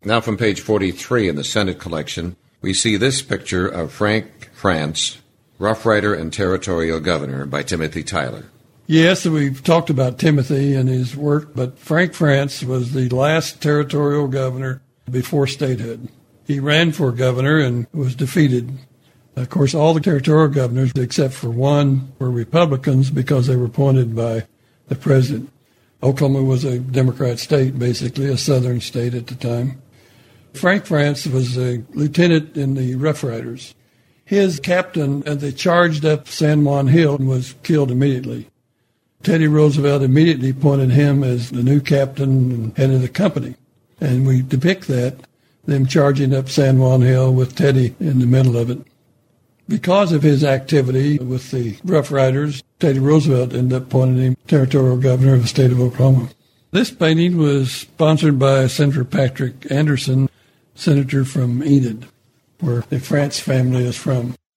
Now from page 43 in the Senate collection, we see this picture of Frank France, Rough Rider and Territorial Governor by Timothy Tyler. Yes, we've talked about Timothy and his work, but Frank France was the last territorial governor before statehood. He ran for governor and was defeated. Of course, all the territorial governors, except for one, were Republicans because they were appointed by the president. Oklahoma was a Democrat state, basically, a southern state at the time. Frank France was a lieutenant in the Rough Riders. His captain, as they charged up San Juan Hill, was killed immediately. Teddy Roosevelt immediately appointed him as the new captain and head of the company. And we depict that, them charging up San Juan Hill with Teddy in the middle of it. Because of his activity with the Rough Riders, Teddy Roosevelt ended up appointing him territorial governor of the state of Oklahoma. This painting was sponsored by Senator Patrick Anderson, senator from Enid, where the France family is from.